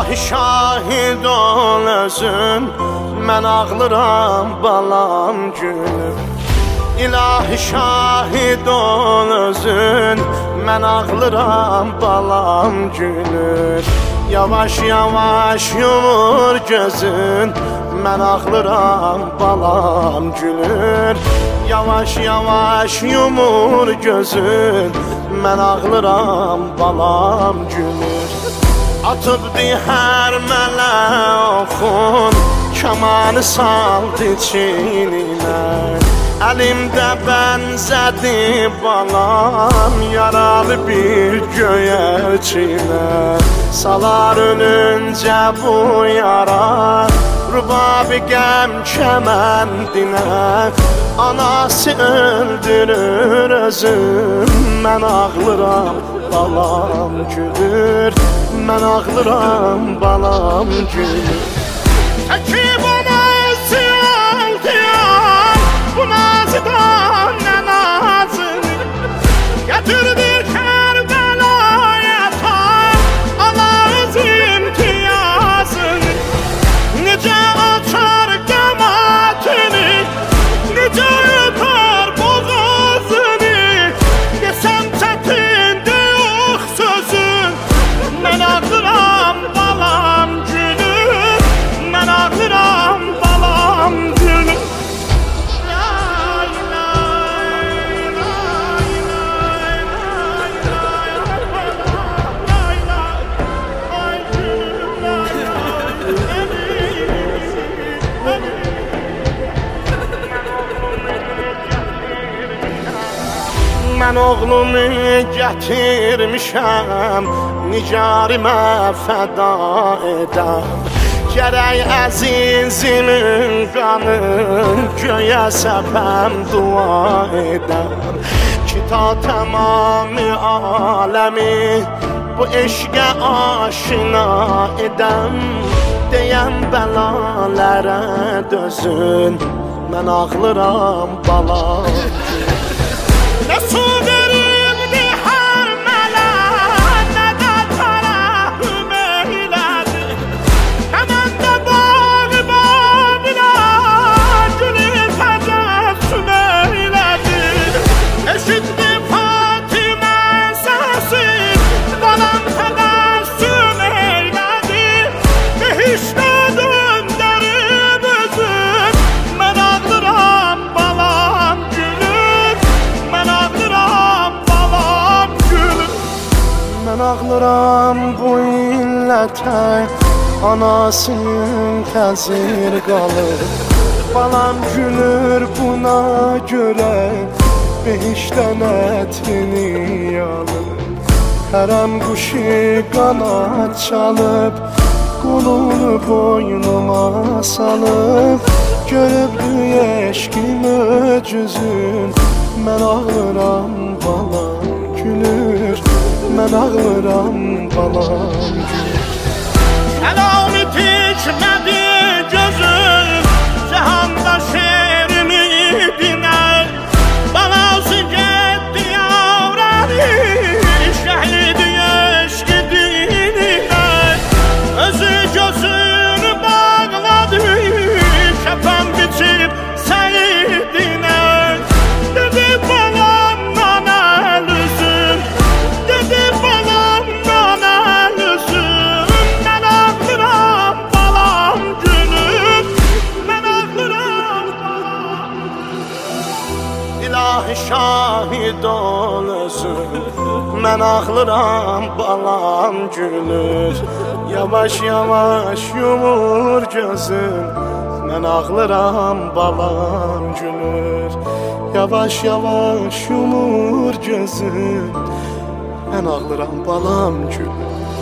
İlahi şahid ol özün, mən ağlıram balam gülüm. İlahi şahid ol özün, mən ağlıram balam gülüm. Yavaş yavaş yumur gözün, mən ağlıram balam gülür. Yavaş yavaş yumur gözün, mən ağlıram balam gülür. Atıbdı hər mələ oxun, kamanı saldı çininə. Əlimdə bənzədi balam, yaralı bir göyərçinə. Salar ölüncə bu yara, rübabi qəm kəməndinə. Anası öldürür özüm, mən ağlıram balam gülür. Mən ağlıram balam gülür. Çəkib ona isyan diyan, bu nazıdan nə nazını gətirdi Kərbəlaya tar, Allah imtiyazını. Necə açar qəmatını, necə yutar boğazını. Desəm çətindir yox sözün, mən ağlıram balam gülür. Mən ağlıram balam gülür. Mən oğlumu gətirmişəm, nigarimə fəda edəm. Gərək əzizimin qanın göyə səpəm, dua edəm. Ki ta tamamı aləmi bu eşqə aşina edəm. Deyəm bəlalərə dözün, mən ağlıram balam. Nə su verildi hər mələ, nə də tərəhüm eylədi. Həmən də bağı babilə, gülü təcəssüm eylədi. Eşitdi Fatimə səsi, balam təbəssüm eylədi. Behiştə döndərib özün, mən ağlıram balam gülür. Mən ağlıram bu illətə, anasının təsir qalır. Balam gülür buna görə, behişdən ətini alır. Hərəm quşu qanad çalıb, qulunu boynuma salıb. Görübdü eşqi möcüzün, mən ağlıram balam gülür. Mən ağlıram balam gülür. Səlami tikmədi gözüm, cəhanda şeirimi dinər. Balası getdi yavrani, şəhlidi eşqi dinlər. Özü gözünü bağladı, kəfən biçib səyidinə. Dedi balamdan əlüzüm, dedi balamdan əlüzüm. Mən ağlıram balam gülür, mən ağlıram balam. İlahi şahid ol özün, mən ağlıram balam gülür. Yavaş yavaş yumur gözün, mən ağlıram balam gülür. Yavaş yavaş yumur gözün, mən ağlıram balam gülür.